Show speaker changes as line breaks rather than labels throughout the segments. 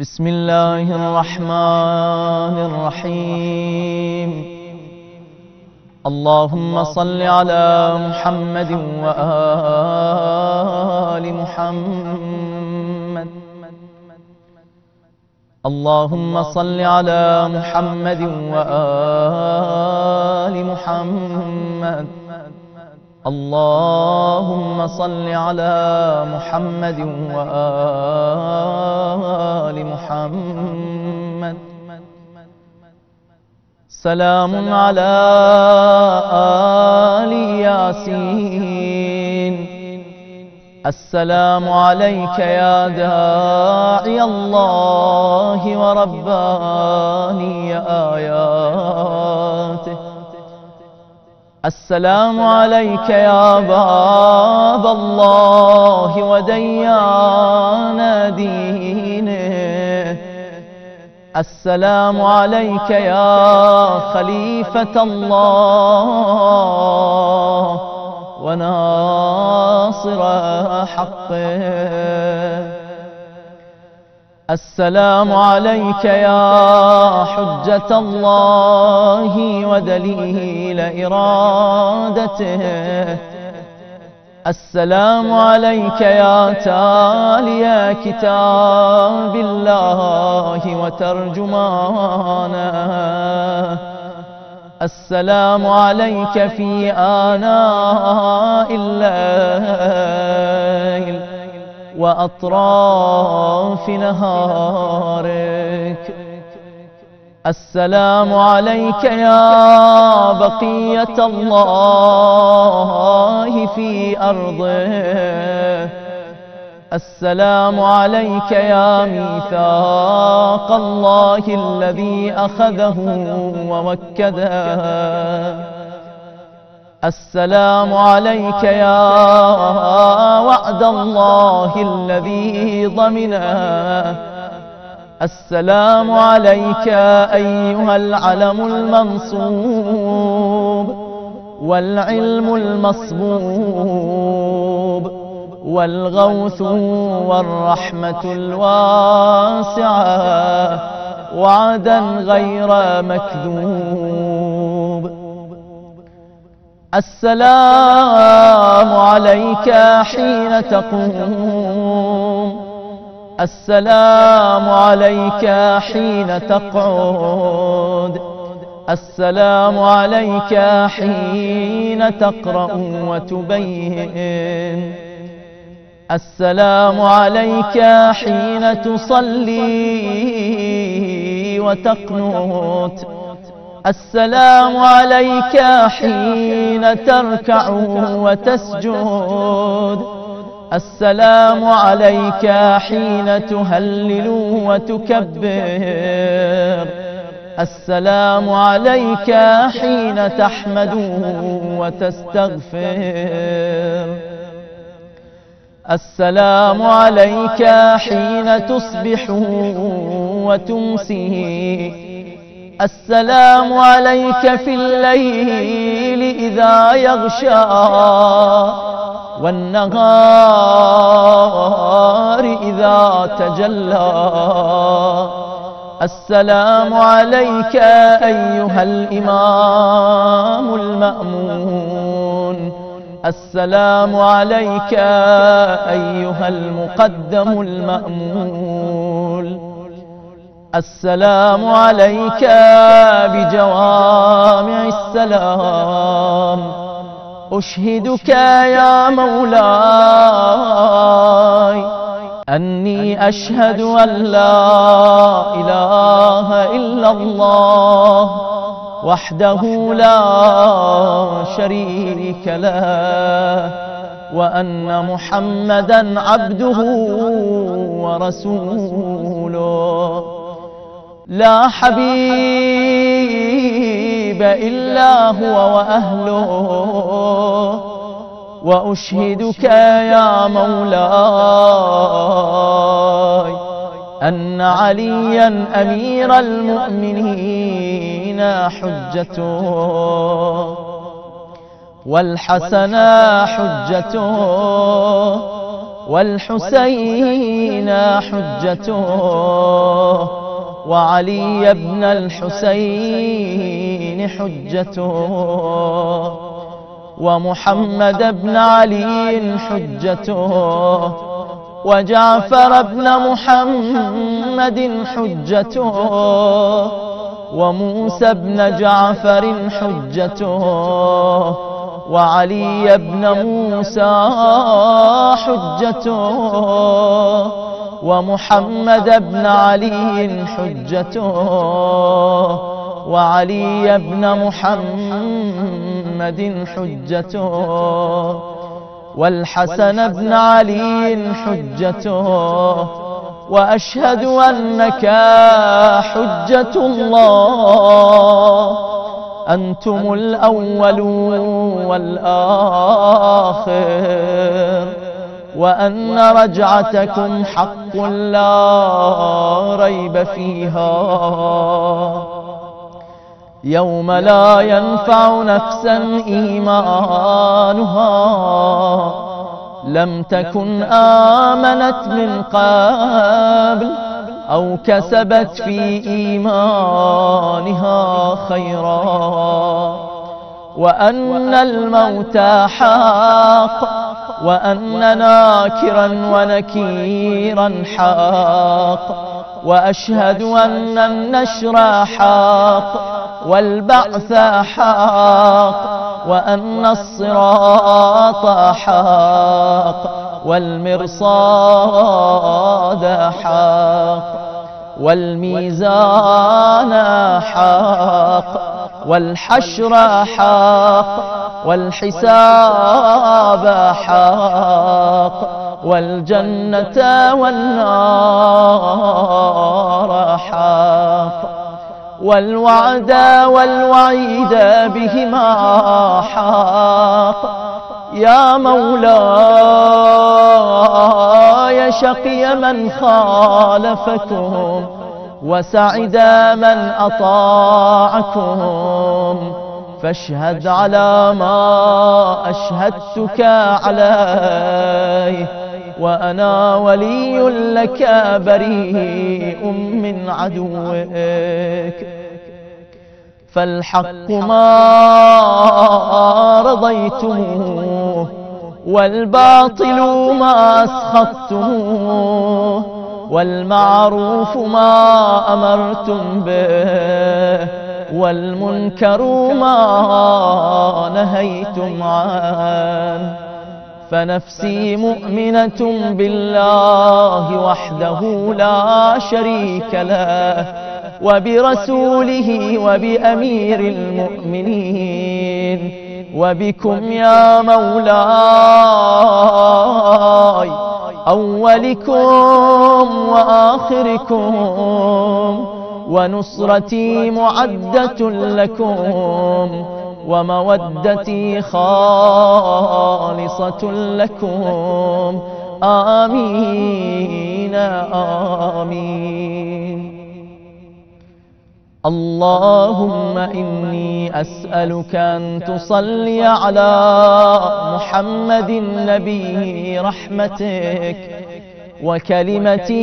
بسم الله الرحمن الرحيم. اللهم صل على محمد وآل محمد. اللهم صل على محمد وآل محمد. اللهم صل على محمد وآل محمد. سلام على آل ياسين. السلام عليك يا داعي الله ورباني آياته. السلام عليك يا باب الله وديان دينه. السلام عليك يا خليفة الله وناصر حقه. السلام عليك يا حجة الله ودليل إرادته. السلام عليك يا تالي كتاب الله وترجمانه. السلام عليك في آناء الليل وأطراف نهارك. السلام عليك يا بقية الله في أرضه. السلام عليك يا ميثاق الله الذي أخذه ووكده. السلام عليك يا وعد الله الذي ضمنه. السلام عليك أيها العلم المنصوب والعلم المصبوب والغوث والرحمة الواسعة وعدا غير مكذوب. السلام عليك حين تقوم. السلام عليك حين تقعد. السلام عليك حين تقرأ وتبين. السلام عليك حين تصلي وتقنت. السلام عليك حين تركع وتسجد. السلام عليك حين تهلل وتكبر. السلام عليك حين تحمد وتستغفر. السلام عليك حين تصبح وتمسي. السلام عليك في الليل إذا يغشى والنهار إذا تجلى. السلام عليك أيها الإمام المأمون. السلام عليك أيها المقدم المأمول. السلام عليك بجوامع السلام. أشهدك يا مولاي أني أشهد أن لا إله إلا الله وحده لا شريك له وأن محمدا عبده ورسوله. لا حبيب إلا هو وأهله. وأشهدك يا مولاي أن عليا أمير المؤمنين حجته والحسن حجته والحسين حجته وعلي بن الحسين حجته، ومحمد بن علي حجته، وجعفر بن محمد حجته، وموسى بن جعفر حجته، وعلي بن موسى حجته، ومحمد بن علي حجته، وعلي بن محمد حجته، والحسن بن علي حجته. وأشهد أنك حجة الله، أنتم الأول والآخر، وأن رجعتكم حق لا ريب فيها، يوم لا ينفع نفسا إيمانها لم تكن آمنت من قبل أو كسبت في إيمانها خيرا، وأن الموت حق، وأن ناكرا ونكيرا حق، وأشهد أن النشر حق، والبعث حق، وأن الصراط حق، والمرصاد حق، والميزان حق، والحشر حق، والحساب حق، والجنة والنار حق، والوعد والوعيد بهما حق. يا مولاي شقي من خالفكم، وسعد من أطاعكم، فاشهد على ما أشهدتك عليه، وأنا ولي لك بريء من عدوك. فالحق ما رضيتموه، والباطل ما أسخطتموه، والمعروف ما أمرتم به، والمنكر ما نهيتم عنه. فنفسي مؤمنة بالله وحده لا شريك له، وبرسوله وبأمير المؤمنين، وبكم يا مولاي أولكم وآخركم، ونصرتي معدة لكم، ومودتي خالصة لكم. آمين آمين. اللهم إني أسألك أن تصلي على محمد نبي رحمتك وكلمة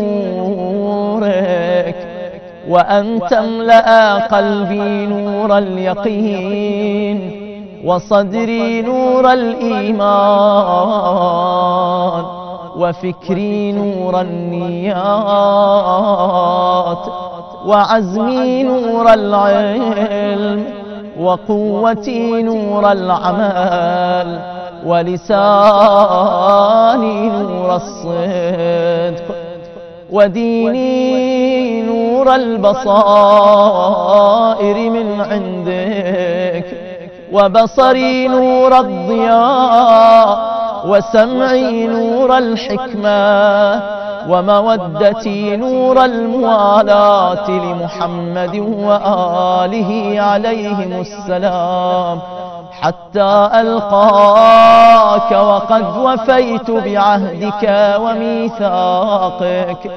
نورك، وأن تملأ قلبي نور اليقين، وصدري نور الإيمان، وفكري نور النيات، وعزمي نور العلم، وقوتي نور العمل، ولساني نور الصدق، وديني نور البصائر من عندك، وبصري نور الضياء، وسمعي نور الحكمة، ومودتي نور الموالاة لمحمد وآله عليهم السلام، حتى ألقاك وقد وفيت بعهدك وميثاقك،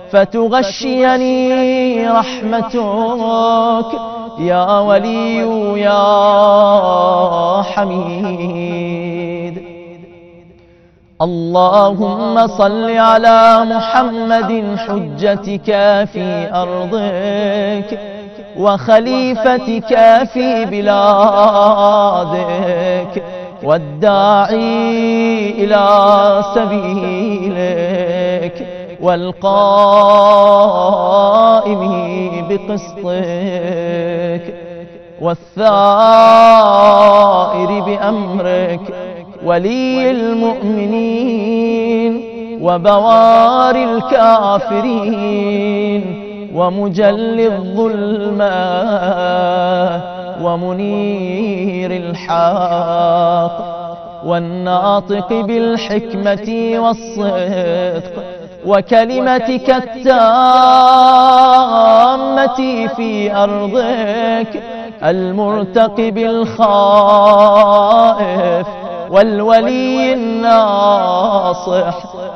فتغشيني رحمتك يا ولي يا حميد. اللهم صل على محمد حجتك في أرضك وخليفتك في بلادك والداعي إلى سبيلك والقائم بقسطك والثائر بأمرك ولي المؤمنين وبواري الكافرين ومجلي الظلمة ومنير الحق والناطق بالحكمة والصدق وكلمتك التامة في أرضك المرتقب الخائف والولي الناصح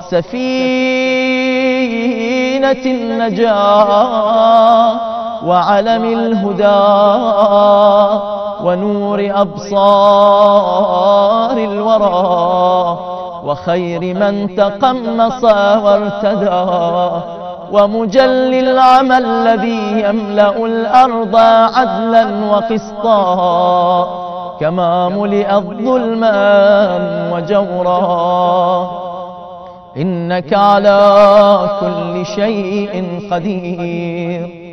سفينة النجاة وعلم الهدى ونور أبصار الورى وخير من تقمص وارتدى ومجل العمى الذي يملأ الأرض عدلا وقسطا كما ملئت ظلما وجورا إنك على كل شيء قدير.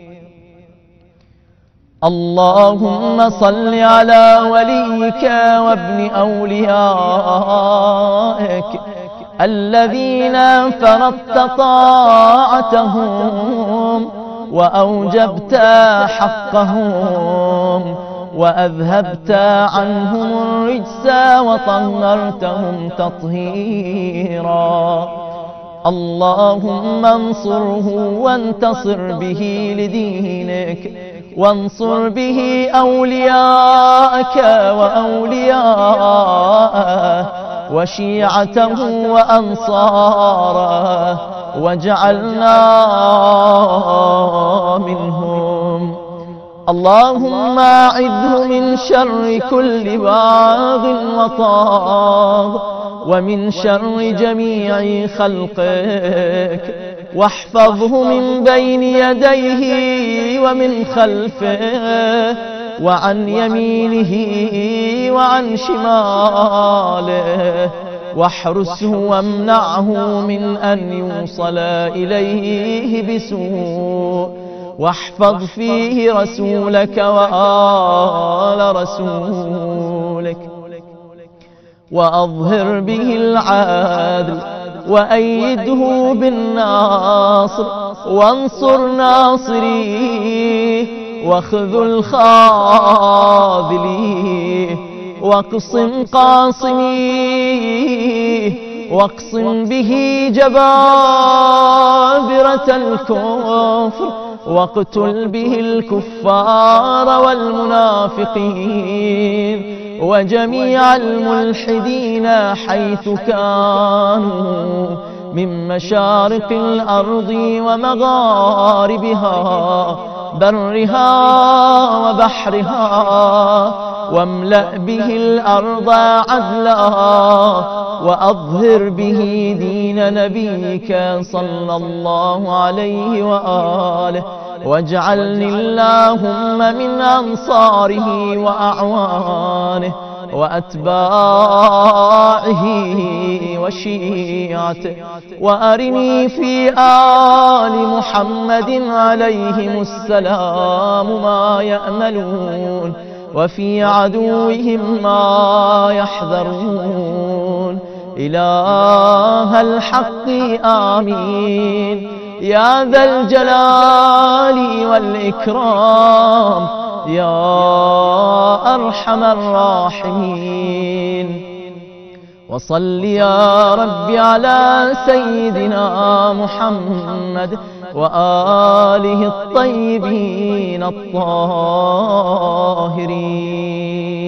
اللهم صل على وليك وابن أوليائك الذين فرضت طاعتهم وأوجبت حقهم وأذهبت عنهم الرجس وطهرتهم تطهيرا. اللهم انصره وانتصر به لدينك وانصر به أولياءك وأولياءه وشيعته وأنصاره واجعلنا منهم. اللهم أعذه من شر كل باغ وطاغ ومن شر جميع خلقك واحفظه من بين يديه ومن خلفه وعن يمينه وعن شماله واحرسه وامنعه من أن يوصل إليه بسوء واحفظ فيه رسولك وآل رسولك وأظهر به العدل وأيده بالناصر وانصر ناصريه واخذل خاذليه واقسم قاصميه واقسم به جبابرة الكفر واقتل به الكفار والمنافقين وجميع الملحدين حيث كانوا من مشارق الأرض ومغاربها برها وبحرها واملأ به الأرض عدلا وأظهر به دين نبيك صلى الله عليه وآله واجعلني اللهم من أنصاره وأعوانه وأتباعه وشيعته وأرني في آل محمد عليهم السلام ما يأملون وفي عدوهم ما يحذرون. إله الحق آمين يا ذا الجلال والإكرام يا أرحم الراحمين. وصل يا رب على سيدنا محمد وآله الطيبين الطاهرين.